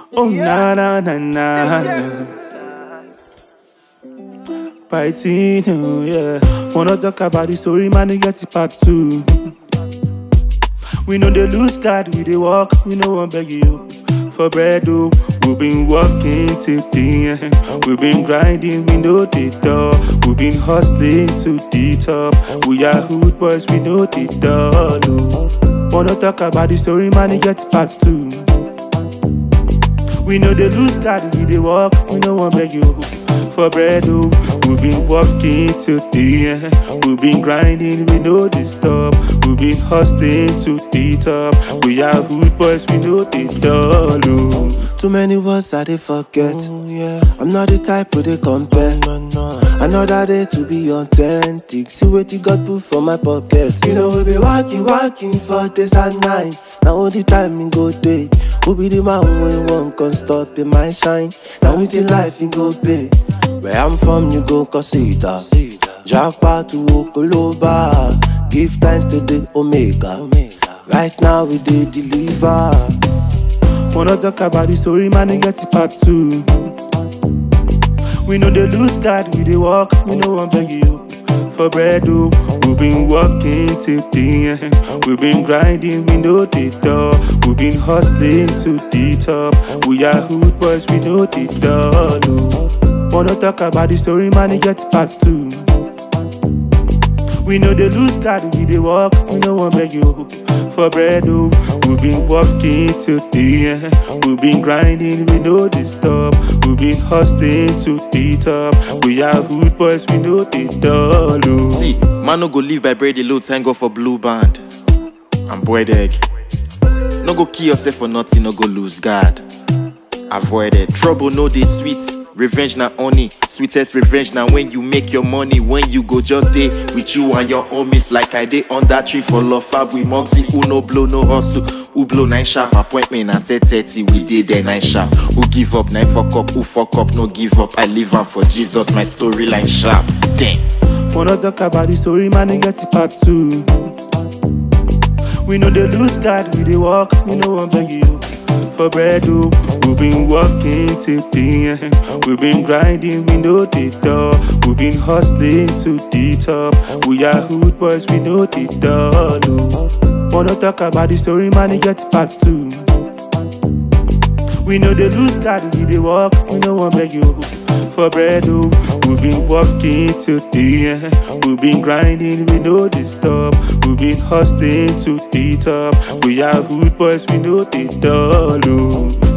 Oh, na na na na. Fighting, oh yeah. Wanna talk about the story, man, you get it part 2. We know they lose God, we they walk, we know one beg you for bread, oh. We've been walking till the end. We've been grinding, we know the door. We've been hustling to the top. We are hood boys, we know the door, oh. Wanna talk about the story, man, you get it part 2. We know they lose God, we they walk, we know one beg you for bread, oh. We've been walking till the end. We've been grinding, we know the stop. We've been hustling to the top. We are hood boys, we know the door, oh. Too many words I they forget. I'm not the type who they compare. Another day to be authentic. See what you got put for my pocket. You know we be working for days and night. Now all the time in go day. Who be the man when one can stop in my shine? Now with the life you go pay. Where I'm from you go consider. Jackpot to Okoloba. Give thanks to the Omega. Right now we did deliver. Wanna talk about the story, man, you get it part 2. We know they lose God, we they walk, we know one beg you for bread, oh. We've been walking till the end. We've been grinding, we know the door. We've been hustling to the top. We are hood boys, we know the door, oh. Wanna talk about the story, man, you get it part 2. We know they lose God, we they walk, we know one beg you for bread, oh. We've been walking till the end. We've been grinding, we know the stop. We've been hustling to the top. We are hood boys, we know the door, oh. See, man no go live by bread alone, thank God for blue band and boiled egg. No go kill yourself for nothing, no go lose God. Avoid it. Trouble no dey sweet. Revenge na honey, sweetest revenge na when you make your money. When you go just stay with you and your homies. Like I dey on that tree for love fab with Moxie. Who no blow no hustle, who blow 9 sharp. Appointment at 10:30, we dey there 9 sharp. Who give up, 9 fuck up, who fuck up, no give up. I live on for Jesus, my storyline sharp. Damn. Wanna talk about the story, man, you get it part 2. We know they lose God, we they walk, we know one beg you for bread, oh. We've been walking till the end. We've been grinding, we know the door. We've been hustling to the top. We are hood boys, we know the door, oh. Wanna talk about the story, man, you get it part 2. We know they lose God, we they walk, we know one beg you for bread, oh. We've been walking till the end. We've been grinding, we know the stop. We've been hustling to the top. We are hood boys, we know the door, oh.